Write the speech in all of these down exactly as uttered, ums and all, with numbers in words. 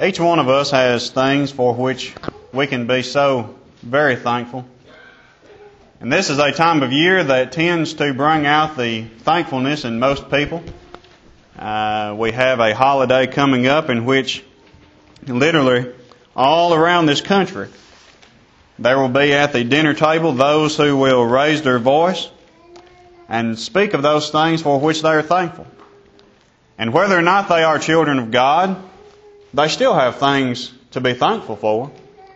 Each one of us has things for which we can be so very thankful. And this is a time of year that tends to bring out the thankfulness in most people. Uh, we have a holiday coming up in which literally all around this country there will be at the dinner table those who will raise their voice and speak of those things for which they are thankful. And whether or not they are children of God, they still have things to be thankful for.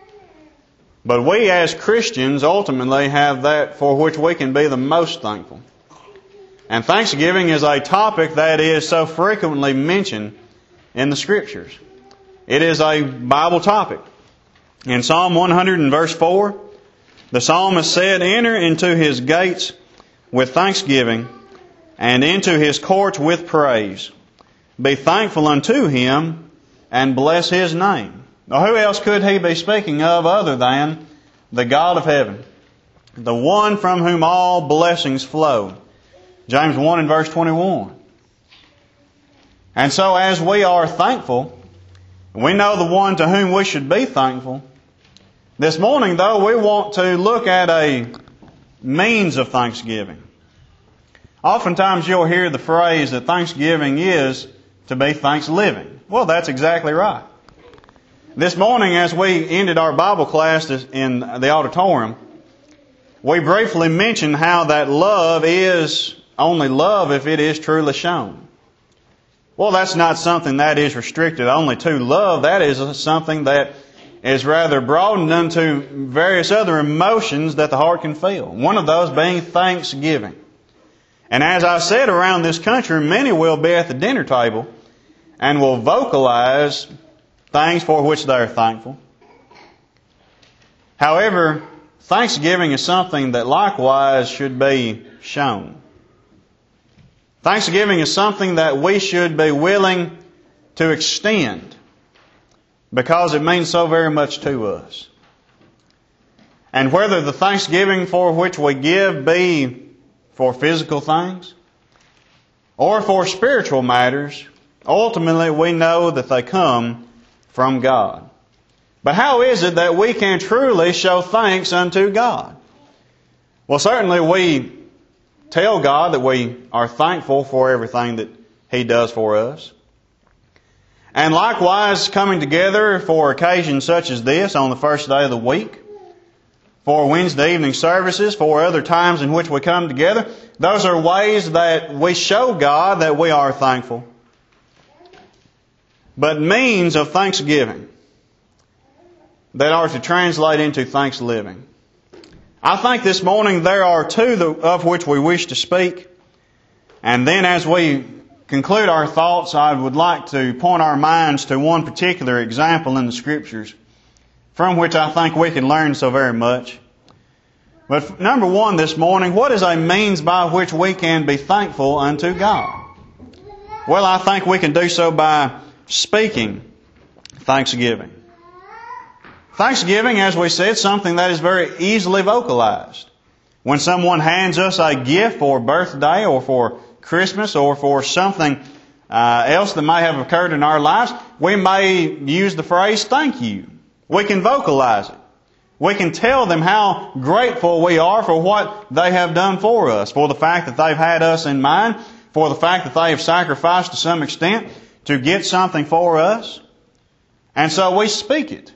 But we as Christians ultimately have that for which we can be the most thankful. And thanksgiving is a topic that is so frequently mentioned in the Scriptures. It is a Bible topic. In Psalm one hundred and verse four, the psalmist said, "Enter into His gates with thanksgiving, and into His courts with praise. Be thankful unto Him, and bless His name." Now, who else could he be speaking of other than the God of heaven, the one from whom all blessings flow? James one and verse twenty-one. And so as we are thankful, we know the one to whom we should be thankful. This morning, though, we want to look at a means of thanksgiving. Oftentimes you'll hear the phrase that thanksgiving is to be thanks-living. Well, that's exactly right. This morning, as we ended our Bible class in the auditorium, we briefly mentioned how that love is only love if it is truly shown. Well, that's not something that is restricted only to love. That is something that is rather broadened unto various other emotions that the heart can feel. One of those being thanksgiving. And as I said, around this country, many will be at the dinner table and will vocalize things for which they are thankful. However, thanksgiving is something that likewise should be shown. Thanksgiving is something that we should be willing to extend because it means so very much to us. And whether the thanksgiving for which we give be for physical things or for spiritual matters, ultimately we know that they come from God. But how is it that we can truly show thanks unto God? Well, certainly we tell God that we are thankful for everything that He does for us. And likewise, coming together for occasions such as this on the first day of the week, for Wednesday evening services, for other times in which we come together, those are ways that we show God that we are thankful. But means of thanksgiving that are to translate into thanks-living. I think this morning there are two of which we wish to speak. And then as we conclude our thoughts, I would like to point our minds to one particular example in the Scriptures from which I think we can learn so very much. But number one this morning, what is a means by which we can be thankful unto God? Well, I think we can do so by speaking thanksgiving. Thanksgiving, as we said, is something that is very easily vocalized. When someone hands us a gift for birthday or for Christmas or for something uh, else that may have occurred in our lives, we may use the phrase, "thank you." We can vocalize it. We can tell them how grateful we are for what they have done for us, for the fact that they've had us in mind, for the fact that they have sacrificed to some extent to get something for us. And so we speak it.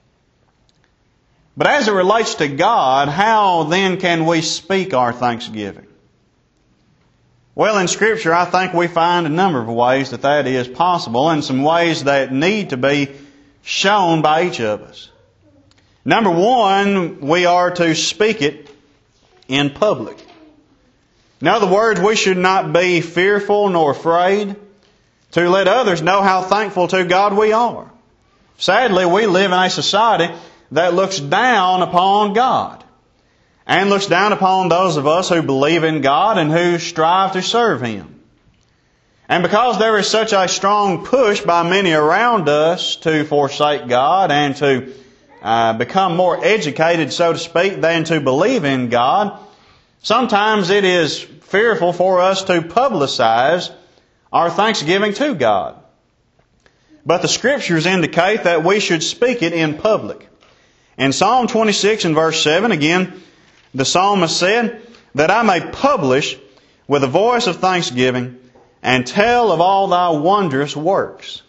But as it relates to God, how then can we speak our thanksgiving? Well, in Scripture, I think we find a number of ways that that is possible, and some ways that need to be shown by each of us. Number one, we are to speak it in public. In other words, we should not be fearful nor afraid to let others know how thankful to God we are. Sadly, we live in a society that looks down upon God and looks down upon those of us who believe in God and who strive to serve Him. And because there is such a strong push by many around us to forsake God and to uh, become more educated, so to speak, than to believe in God, sometimes it is fearful for us to publicize our thanksgiving to God. But the Scriptures indicate that we should speak it in public. In Psalm twenty-six and verse seven, again, the psalmist said, that I may publish with a voice of thanksgiving and tell of all thy wondrous works.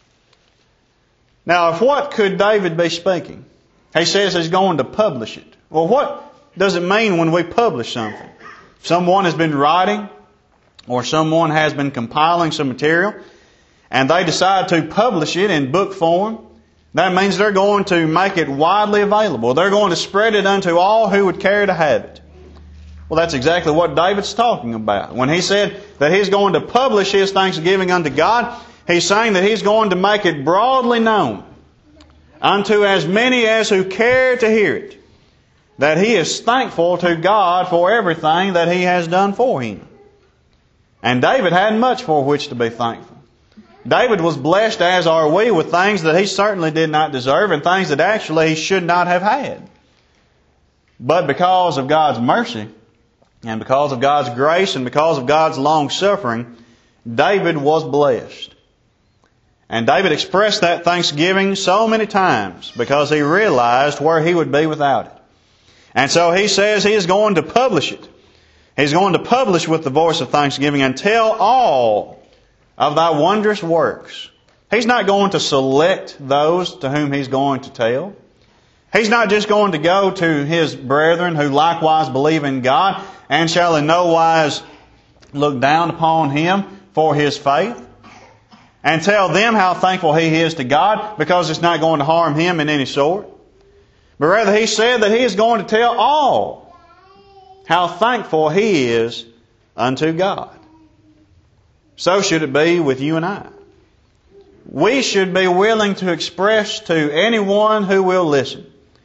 Now, of what could David be speaking? He says he's going to publish it. Well, what does it mean when we publish something? Someone has been writing or someone has been compiling some material and they decide to publish it in book form. That means they're going to make it widely available. They're going to spread it unto all who would care to have it. Well, that's exactly what David's talking about. When he said that he's going to publish his thanksgiving unto God, he's saying that he's going to make it broadly known unto as many as who care to hear it, that he is thankful to God for everything that He has done for him. And David had much for which to be thankful. David was blessed, as are we, with things that he certainly did not deserve and things that actually he should not have had. But because of God's mercy, and because of God's grace, and because of God's long suffering, David was blessed. And David expressed that thanksgiving so many times because he realized where he would be without it. And so he says he is going to publish it. He's going to publish with the voice of thanksgiving and tell all of thy wondrous works. He's not going to select those to whom he's going to tell. He's not just going to go to his brethren who likewise believe in God and shall in no wise look down upon him for his faith and tell them how thankful he is to God, because it's not going to harm him in any sort. But rather he said that he is going to tell all how thankful he is unto God. So should it be with you and I. We should be willing to express to anyone who will listen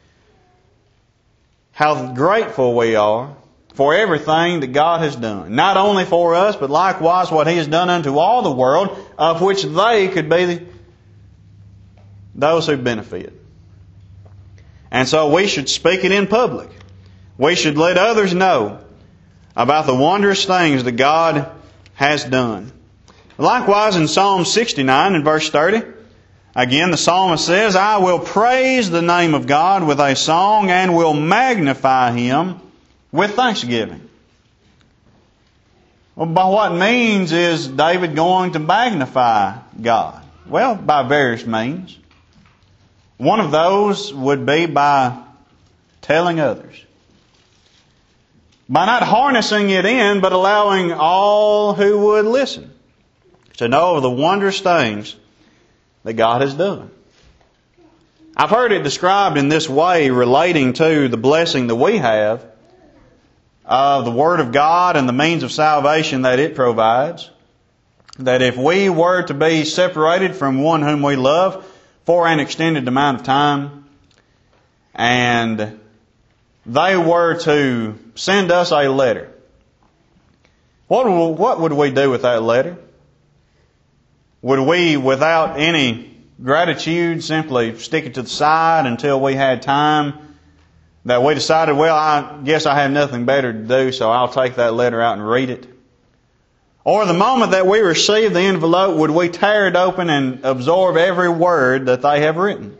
how grateful we are for everything that God has done. Not only for us, but likewise what He has done unto all the world, of which they could be those who benefit. And so we should speak it in public. We should let others know about the wondrous things that God has done. Likewise in Psalm sixty-nine and verse thirty, again the psalmist says, I will praise the name of God with a song and will magnify Him with thanksgiving. Well, by what means is David going to magnify God? Well, by various means. One of those would be by telling others. By not harnessing it in, but allowing all who would listen to know of the wondrous things that God has done. I've heard it described in this way, relating to the blessing that we have of the Word of God and the means of salvation that it provides. That if we were to be separated from one whom we love for an extended amount of time, and they were to send us a letter, what would, what would we do with that letter? Would we, without any gratitude, simply stick it to the side until we had time that we decided, well, I guess I have nothing better to do, so I'll take that letter out and read it? Or the moment that we receive the envelope, would we tear it open and absorb every word that they have written?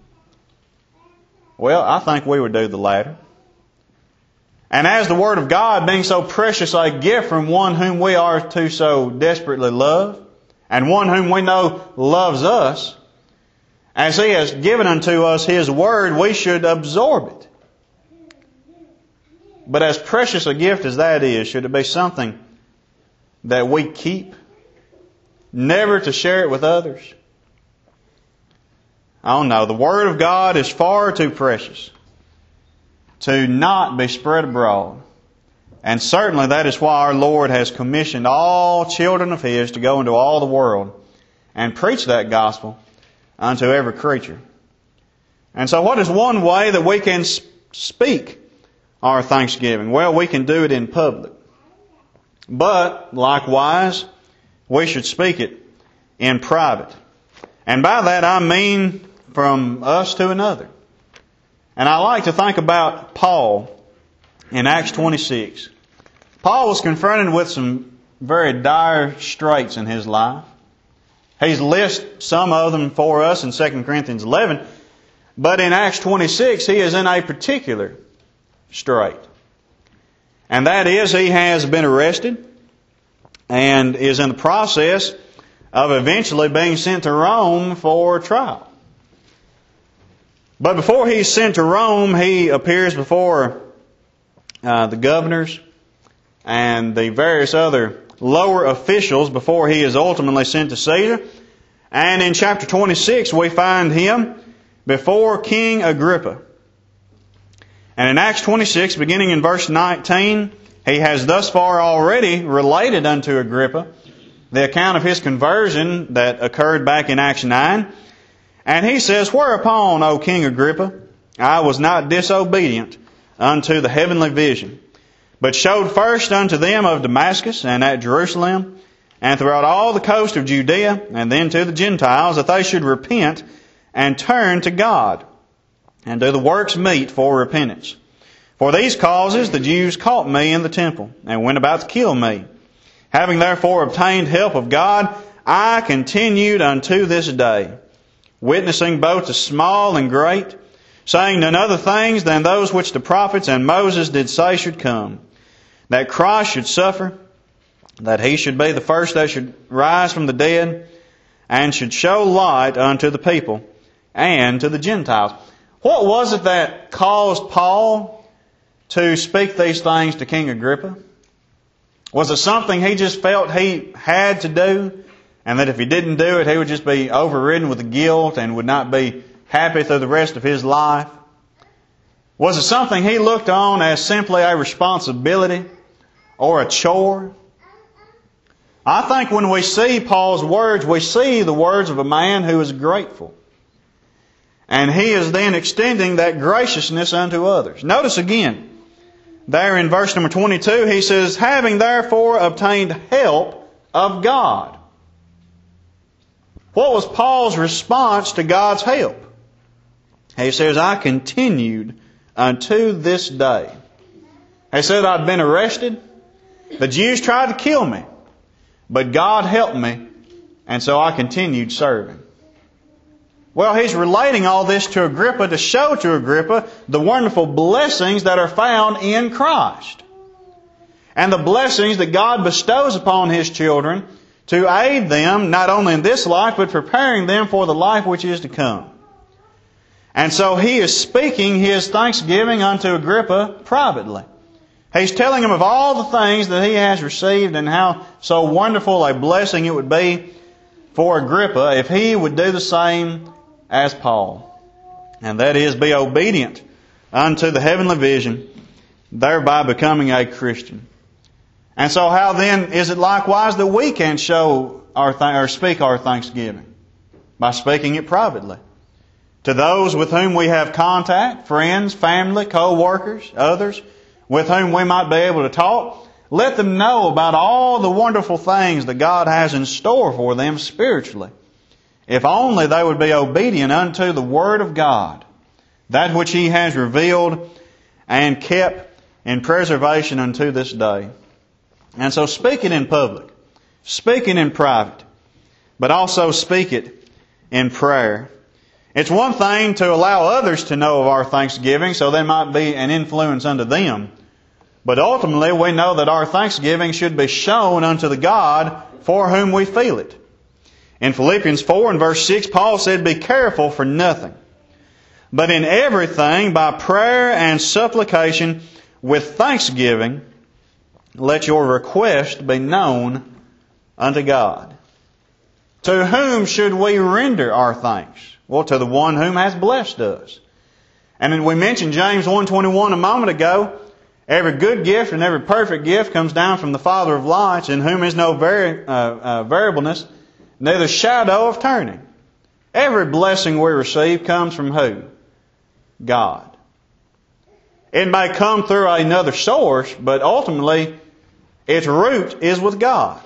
Well, I think we would do the latter. And as the Word of God, being so precious a gift from one whom we are to so desperately love, and one whom we know loves us, as He has given unto us His Word, we should absorb it. But as precious a gift as that is, should it be something that we keep, never to share it with others? Oh no, the Word of God is far too precious to not be spread abroad. And certainly that is why our Lord has commissioned all children of His to go into all the world and preach that gospel unto every creature. And so what is one way that we can speak our thanksgiving? Well, we can do it in public. But, likewise, we should speak it in private. And by that I mean from us to another. And I like to think about Paul in Acts twenty-six. Paul was confronted with some very dire straits in his life. He's listed some of them for us in Second Corinthians eleven. But in Acts twenty-six, he is in a particular strait. And that is, he has been arrested and is in the process of eventually being sent to Rome for trial. But before he's sent to Rome, he appears before uh, the governors and the various other lower officials before he is ultimately sent to Caesar. And in chapter twenty-six, we find him before King Agrippa. And in Acts twenty-six, beginning in verse nineteen, he has thus far already related unto Agrippa the account of his conversion that occurred back in Acts nine. And he says, "Whereupon, O King Agrippa, I was not disobedient unto the heavenly vision, but showed first unto them of Damascus and at Jerusalem, and throughout all the coast of Judea, and then to the Gentiles, that they should repent and turn to God, and do the works meet for repentance. For these causes the Jews caught me in the temple, and went about to kill me. Having therefore obtained help of God, I continued unto this day, witnessing both to small and great, saying none other things than those which the prophets and Moses did say should come, that Christ should suffer, that he should be the first that should rise from the dead, and should show light unto the people and to the Gentiles." What was it that caused Paul to speak these things to King Agrippa? Was it something he just felt he had to do, and that if he didn't do it, he would just be overridden with guilt and would not be happy through the rest of his life? Was it something he looked on as simply a responsibility or a chore? I think when we see Paul's words, we see the words of a man who is grateful. And he is then extending that graciousness unto others. Notice again, there in verse number twenty-two, he says, "Having therefore obtained help of God." What was Paul's response to God's help? He says, "I continued unto this day." He said, "I'd been arrested. The Jews tried to kill me. But God helped me, and so I continued serving." Well, he's relating all this to Agrippa to show to Agrippa the wonderful blessings that are found in Christ. And the blessings that God bestows upon His children to aid them not only in this life, but preparing them for the life which is to come. And so he is speaking his thanksgiving unto Agrippa privately. He's telling him of all the things that he has received and how so wonderful a blessing it would be for Agrippa if he would do the same as Paul. And that is, be obedient unto the heavenly vision, thereby becoming a Christian. And so how then is it likewise that we can show our th- or speak our thanksgiving? By speaking it privately. To those with whom we have contact, friends, family, co-workers, others, with whom we might be able to talk, let them know about all the wonderful things that God has in store for them spiritually. If only they would be obedient unto the Word of God, that which He has revealed and kept in preservation unto this day. And so speak it in public, speak it in private, but also speak it in prayer. It's one thing to allow others to know of our thanksgiving so they might be an influence unto them. But ultimately we know that our thanksgiving should be shown unto the God for whom we feel it. In Philippians four and verse six, Paul said, "Be careful for nothing, but in everything by prayer and supplication with thanksgiving, let your request be known unto God." To whom should we render our thanks? Well, to the one whom has blessed us. And we mentioned James one twenty-one a moment ago. Every good gift and every perfect gift comes down from the Father of lights, in whom is no vari- uh, uh, variableness, neither shadow of turning. Every blessing we receive comes from who? God. It may come through another source, but ultimately its root is with God.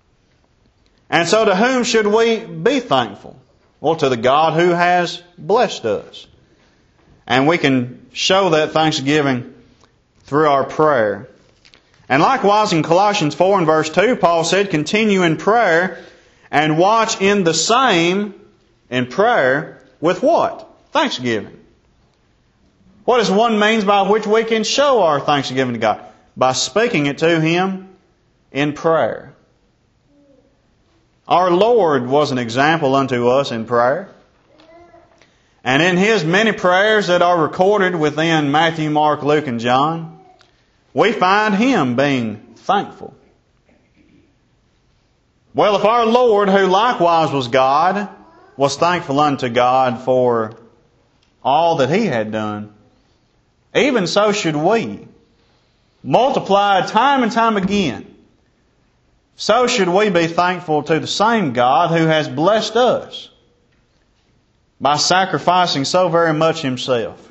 And so to whom should we be thankful? Well, to the God who has blessed us. And we can show that thanksgiving through our prayer. And likewise in Colossians four and verse two, Paul said, "Continue in prayer And watch in the same, in prayer, with what? Thanksgiving. What is one means by which we can show our thanksgiving to God? By speaking it to Him in prayer. Our Lord was an example unto us in prayer. And in His many prayers that are recorded within Matthew, Mark, Luke, and John, we find Him being thankful. Well, if our Lord, who likewise was God, was thankful unto God for all that He had done, even so should we. Multiplied time and time again, so should we be thankful to the same God who has blessed us by sacrificing so very much Himself.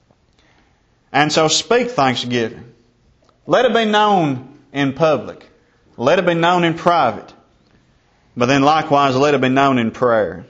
And so speak thanksgiving. Let it be known in public. Let it be known in private. But then likewise, let it be known in prayer.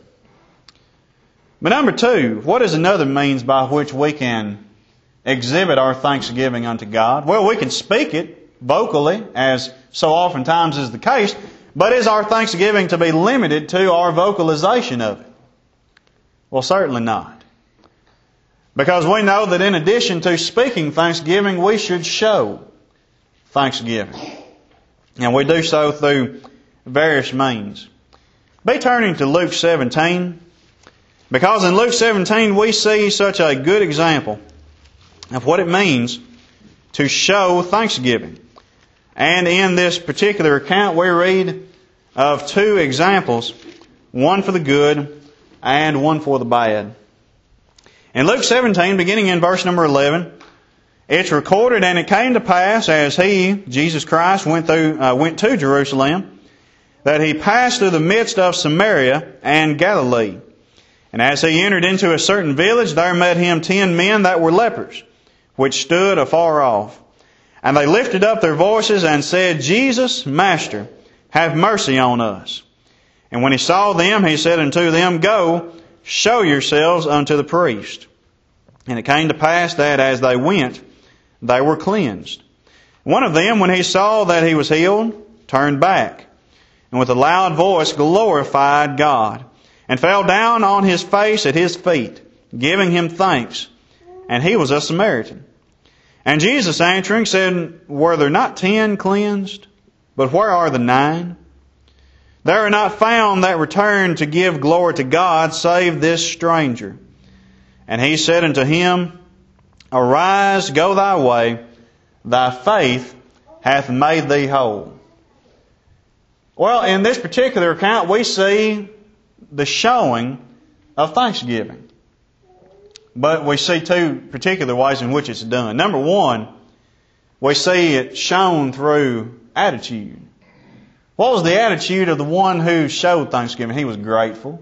But number two, what is another means by which we can exhibit our thanksgiving unto God? Well, we can speak it vocally, as so oftentimes is the case, but is our thanksgiving to be limited to our vocalization of it? Well, certainly not. Because we know that in addition to speaking thanksgiving, we should show thanksgiving. And we do so through various means. Be turning to Luke seventeen, because in Luke seventeen we see such a good example of what it means to show thanksgiving. And in this particular account we read of two examples, one for the good and one for the bad. In Luke seventeen, beginning in verse number eleven, it's recorded, and it came to pass as He, Jesus Christ, went through, uh, went to Jerusalem, that He passed through the midst of Samaria and Galilee. And as He entered into a certain village, there met Him ten men that were lepers, which stood afar off. And they lifted up their voices and said, Jesus, Master, have mercy on us. And when He saw them, He said unto them, Go, show yourselves unto the priest. And it came to pass that as they went, they were cleansed. One of them, when he saw that he was healed, turned back, and with a loud voice glorified God, and fell down on his face at His feet, giving Him thanks. And he was a Samaritan. And Jesus answering said, Were there not ten cleansed? But where are the nine? There are not found that returned to give glory to God, save this stranger. And He said unto him, Arise, go thy way, thy faith hath made thee whole. Well, in this particular account, we see the showing of thanksgiving. But we see two particular ways in which it's done. Number one, we see it shown through attitude. What was the attitude of the one who showed thanksgiving? He was grateful.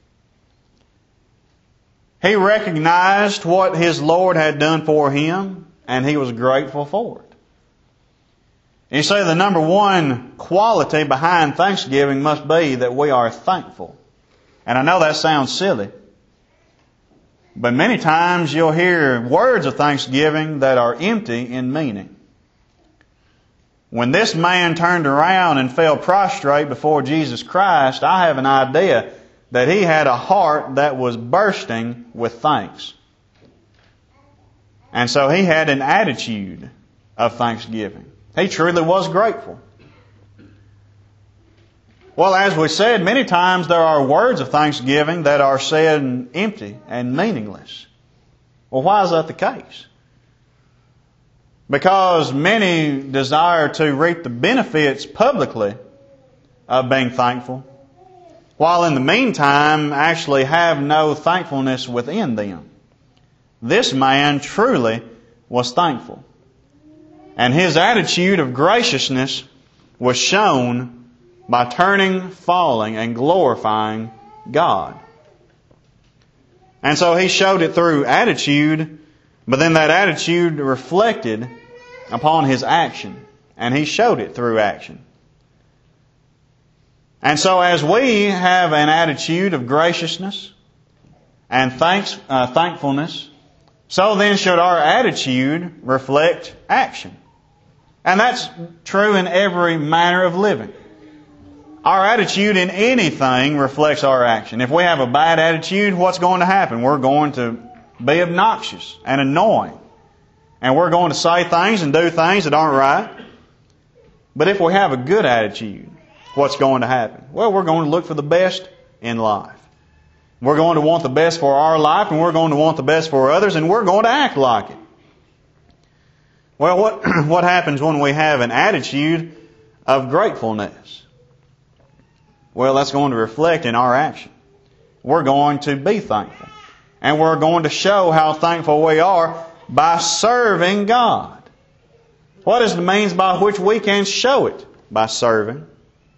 He recognized what his Lord had done for him, and he was grateful for it. You see, the number one quality behind thanksgiving must be that we are thankful. And I know that sounds silly, but many times you'll hear words of thanksgiving that are empty in meaning. When this man turned around and fell prostrate before Jesus Christ, I have an idea that he had a heart that was bursting with thanks. And so he had an attitude of thanksgiving. He truly was grateful. Well, as we said, many times there are words of thanksgiving that are said empty and meaningless. Well, why is that the case? Because many desire to reap the benefits publicly of being thankful, while in the meantime actually have no thankfulness within them. This man truly was thankful. And his attitude of graciousness was shown by turning, falling, and glorifying God. And so he showed it through attitude, but then that attitude reflected upon his action. And he showed it through action. And so as we have an attitude of graciousness and thanks, uh, thankfulness, so then should our attitude reflect action. And that's true in every manner of living. Our attitude in anything reflects our action. If we have a bad attitude, what's going to happen? We're going to be obnoxious and annoying. And we're going to say things and do things that aren't right. But if we have a good attitude, what's going to happen? Well, we're going to look for the best in life. We're going to want the best for our life, and we're going to want the best for others, and we're going to act like it. Well, what, what happens when we have an attitude of gratefulness? Well, that's going to reflect in our action. We're going to be thankful. And we're going to show how thankful we are by serving God. What is the means by which we can show it? By serving.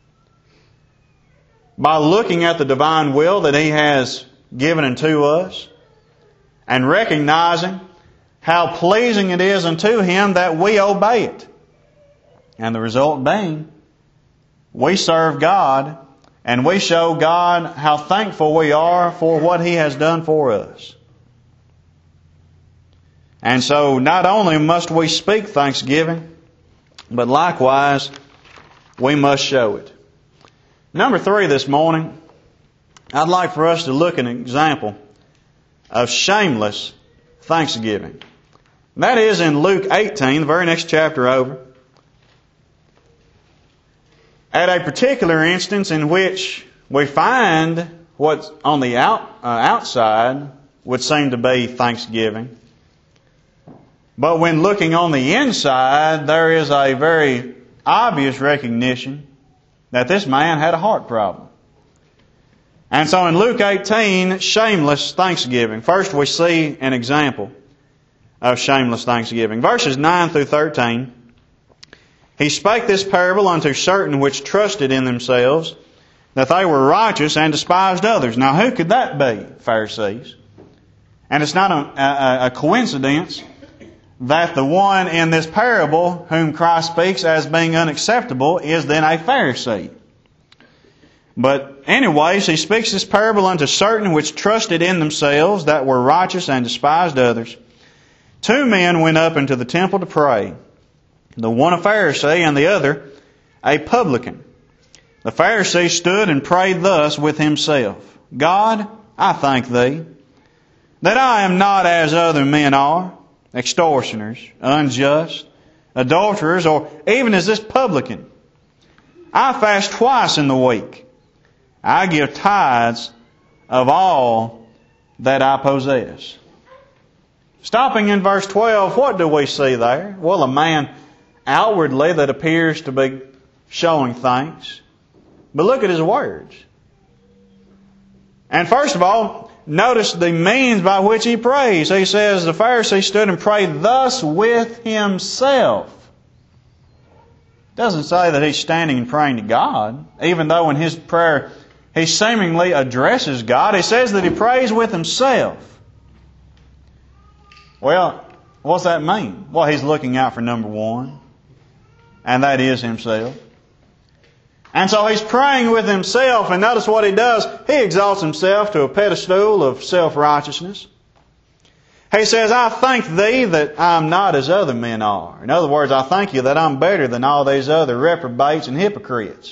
By looking at the divine will that He has given unto us and recognizing how pleasing it is unto Him that we obey it. And the result being, we serve God and we show God how thankful we are for what He has done for us. And so not only must we speak thanksgiving, but likewise we must show it. Number three this morning, I'd like for us to look at an example of shameless thanksgiving. That is in Luke eighteen, the very next chapter over. At a particular instance in which we find what on the out, uh, outside would seem to be thanksgiving. But when looking on the inside, there is a very obvious recognition that this man had a heart problem. And so in Luke eighteen, shameless thanksgiving. First we see an example of shameless thanksgiving. Verses nine through thirteen. He spake this parable unto certain which trusted in themselves that they were righteous and despised others. Now who could that be? Pharisees. And it's not a, a, a coincidence that the one in this parable whom Christ speaks as being unacceptable is then a Pharisee. But anyways, He speaks this parable unto certain which trusted in themselves that were righteous and despised others. Two men went up into the temple to pray, the one a Pharisee and the other a publican. The Pharisee stood and prayed thus with himself, God, I thank Thee, that I am not as other men are, extortioners, unjust, adulterers, or even as this publican. I fast twice in the week. I give tithes of all that I possess. Stopping in verse twelve, what do we see there? Well, a man outwardly that appears to be showing thanks. But look at his words. And first of all, notice the means by which he prays. He says, the Pharisee stood and prayed thus with himself. It doesn't say that he's standing and praying to God, even though in his prayer he seemingly addresses God. He says that he prays with himself. Well, what's that mean? Well, he's looking out for number one, and that is himself. And so he's praying with himself, and notice what he does. He exalts himself to a pedestal of self-righteousness. He says, I thank Thee that I'm not as other men are. In other words, I thank You that I'm better than all these other reprobates and hypocrites.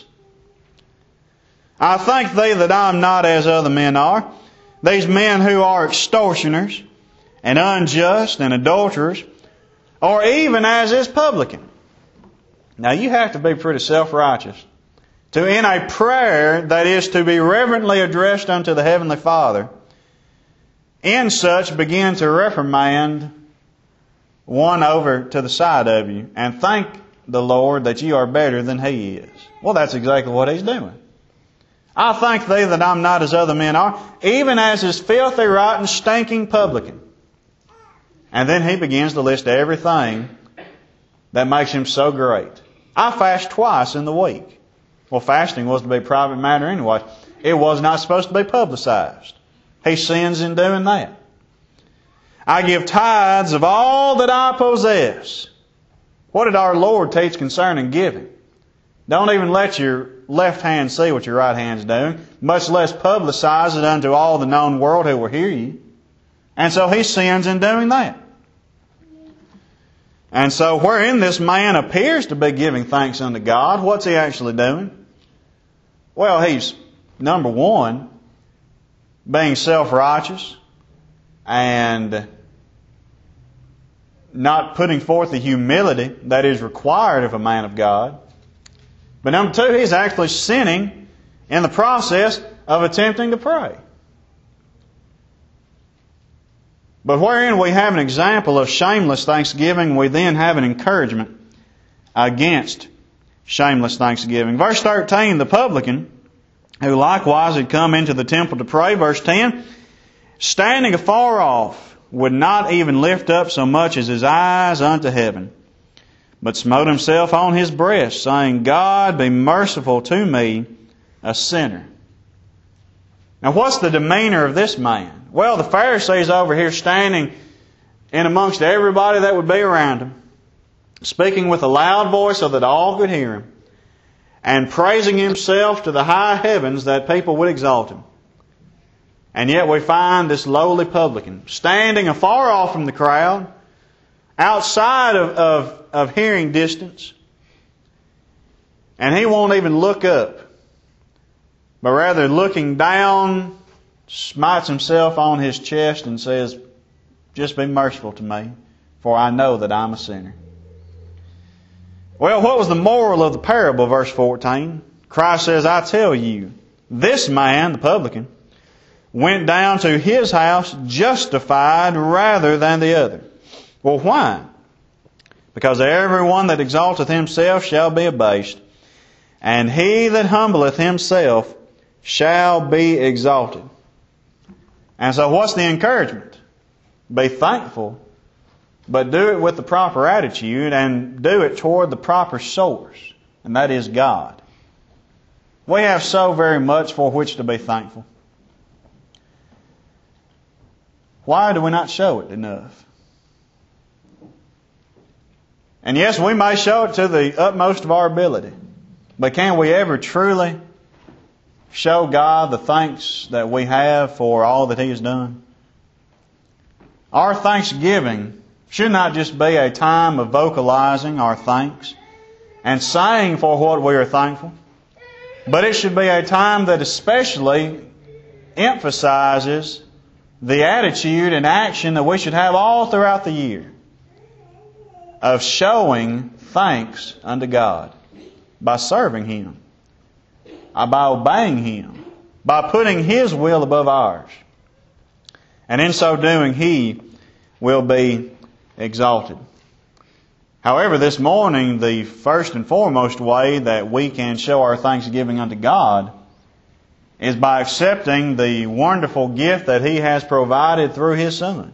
I thank Thee that I'm not as other men are. These men who are extortioners and unjust and adulterers, or even as is publican. Now you have to be pretty self-righteous to, in a prayer that is to be reverently addressed unto the Heavenly Father, in such begin to reprimand one over to the side of you and thank the Lord that you are better than he is. Well, that's exactly what he's doing. I thank Thee that I'm not as other men are, even as is filthy, rotten, stinking publican. And then he begins to list everything that makes him so great. I fast twice in the week. Well, fasting was to be a private matter anyway. It was not supposed to be publicized. He sins in doing that. I give tithes of all that I possess. What did our Lord teach concerning giving? Don't even let your left hand see what your right hand's doing, much less publicize it unto all the known world who will hear you. And so he sins in doing that. And so wherein this man appears to be giving thanks unto God, what's he actually doing? Well, he's, number one, being self-righteous and not putting forth the humility that is required of a man of God. But number two, he's actually sinning in the process of attempting to pray. But wherein we have an example of shameless thanksgiving, we then have an encouragement against shameless thanksgiving. Verse thirteen, the publican, who likewise had come into the temple to pray, verse ten, standing afar off, would not even lift up so much as his eyes unto heaven, but smote himself on his breast, saying, God, be merciful to me, a sinner. Now what's the demeanor of this man? Well, the Pharisees over here standing in amongst everybody that would be around him, speaking with a loud voice so that all could hear him, and praising himself to the high heavens that people would exalt him. And yet we find this lowly publican standing afar off from the crowd, outside of, of, of hearing distance, and he won't even look up, but rather looking down, smites himself on his chest and says, just be merciful to me, for I know that I'm a sinner. Well, what was the moral of the parable, verse fourteen? Christ says, I tell you, this man, the publican, went down to his house justified rather than the other. Well, why? Because everyone that exalteth himself shall be abased, and he that humbleth himself shall be exalted. And so what's the encouragement? Be thankful, but do it with the proper attitude and do it toward the proper source, and that is God. We have so very much for which to be thankful. Why do we not show it enough? And yes, we may show it to the utmost of our ability, but can we ever truly show God the thanks that we have for all that He has done? Our thanksgiving should not just be a time of vocalizing our thanks and saying for what we are thankful, but it should be a time that especially emphasizes the attitude and action that we should have all throughout the year of showing thanks unto God by serving Him, by obeying Him, by putting His will above ours. And in so doing, He will be exalted. However, this morning, the first and foremost way that we can show our thanksgiving unto God is by accepting the wonderful gift that He has provided through His Son.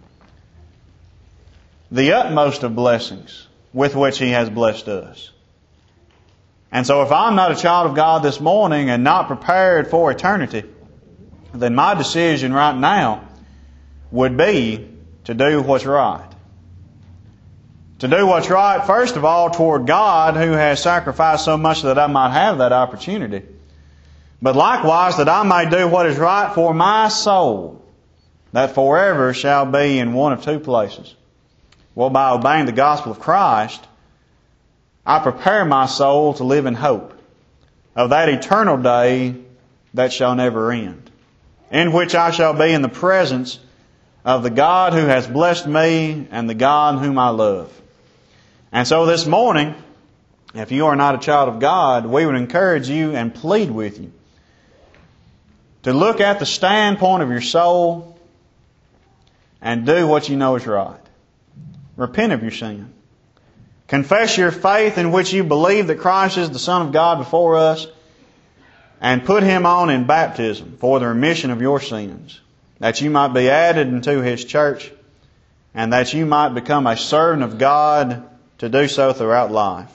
The utmost of blessings with which He has blessed us. And so if I'm not a child of God this morning and not prepared for eternity, then my decision right now would be to do what's right. To do what's right, first of all, toward God, who has sacrificed so much that I might have that opportunity. But likewise, that I may do what is right for my soul, that forever shall be in one of two places. Well, by obeying the gospel of Christ, I prepare my soul to live in hope of that eternal day that shall never end, in which I shall be in the presence of the God who has blessed me and the God whom I love. And so this morning, if you are not a child of God, we would encourage you and plead with you to look at the standpoint of your soul and do what you know is right. Repent of your sin. Confess your faith in which you believe that Christ is the Son of God before us, and put Him on in baptism for the remission of your sins, that you might be added into His church, and that you might become a servant of God to do so throughout life.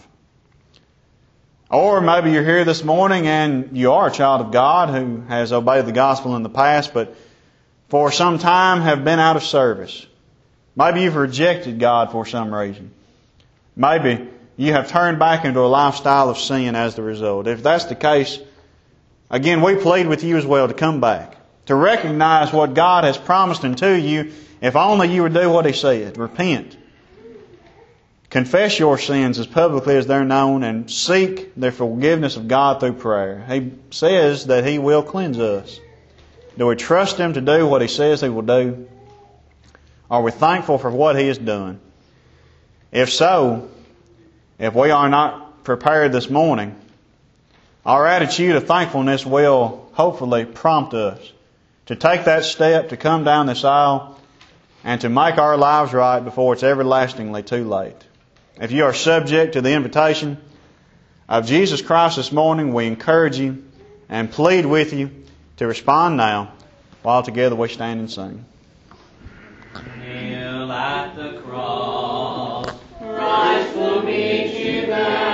Or maybe you're here this morning and you are a child of God who has obeyed the gospel in the past, but for some time have been out of service. Maybe you've rejected God for some reason. Maybe you have turned back into a lifestyle of sin as the result. If that's the case, again, we plead with you as well to come back, to recognize what God has promised unto you, if only you would do what He said. Repent. confess your sins as publicly as they're known and seek the forgiveness of God through prayer. He says that He will cleanse us. Do we trust Him to do what He says He will do? Are we thankful for what He has done? If so, if we are not prepared this morning, our attitude of thankfulness will hopefully prompt us to take that step, to come down this aisle, and to make our lives right before it's everlastingly too late. If you are subject to the invitation of Jesus Christ this morning, we encourage you and plead with you to respond now while together we stand and sing. Kneel at the cross, Christ will meet you there.